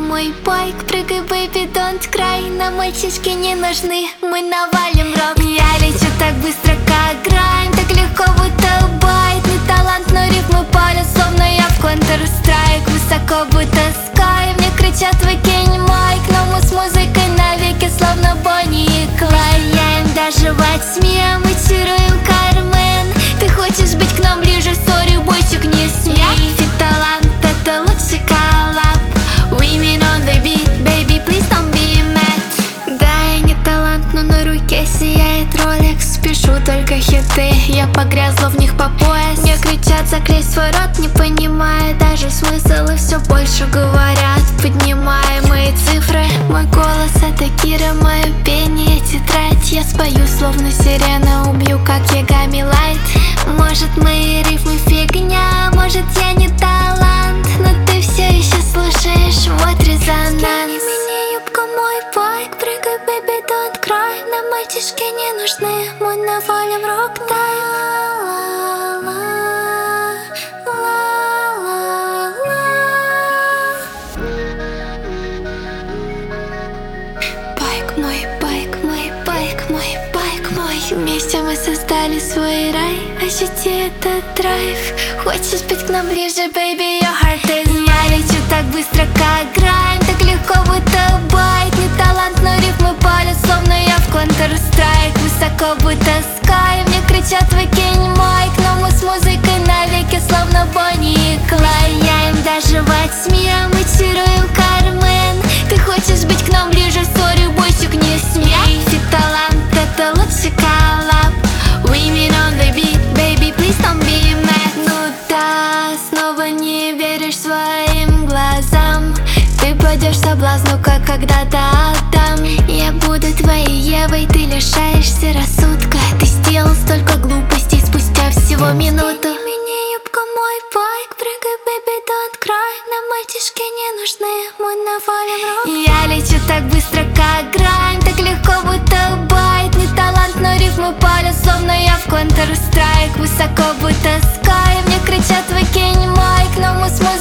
мой байк, прыгай, baby, don't cry. Нам мальчишки не нужны, мы навалим рок. Я лечу так быстро, как грайм, так легко, будто байт. Не талант, но рифмы палят, словно я в Counter-Strike. Высоко, будто sky, мне кричат выкинь майк. Но мы с музыкой навеки, словно Бонни и Клайд. Я им даже во тьме, мы чаруем Кармен. Ты хочешь быть к нам ближе, сори, бойчик, не смей. Фит-талант, это лучший коллаб. Women on the beat, baby, please don't be mad. Да, я не талант, но на руке сияет Rolex. Пишу только хиты, я погрязла в них по пояс. Мне кричат заклеить свой рот, не понимая даже смысл, и все больше говорят, поднимая мои цифры. Мой голос — это Кира, мое пение — тетрадь. Я спою, словно сирена, убью, как Ягами Лайт. Может, мои рифмы фигня, может, я не талант, но ты все еще слушаешь вот резонанс. Мини юбка, мой байк, прыгай, baby, don't cry. Нам мальчишки не нужны, мы навалим рок-тайм. Байк мой, байк мой, байк мой, байк мой. Вместе мы создали свой рай, ощути этот драйв. Хочешь быть к нам ближе, baby, your heart is mine. Я лечу так быстро, как грайм, так легко, будто байт. Не талант, но рифмы палят, словно я в Counter-Strike. Высоко, будто sky, мне кричат выкинь майк. Но мы с музыкой навеки, словно Бонни и Клайд. Я им даже во тьме, мы чаруем Кармен. Ты хочешь быть к нам ближе, сори, бойчик, не смей. Фит-талант, это лучший коллаб. Women on the beat, baby, please don't be mad. Ну да, снова не веришь своим глазам. Ты пойдешь соблазну, как когда-то Адам. Я буду твоей Евой, ты лишаешься рассудка. Ты сделал столько глупостей спустя всего минуту. Мини-юбка, мой байк, прыгай, baby, don't cry. Нам мальчишки не нужны, мы навалим рок. Я лечу так быстро, как грайм, так легко, будто байт. Не талант, но рифмы палят, словно я в Counter-Strike. Высоко, будто sky, мне кричат выкинь майк. Но мы с музыкой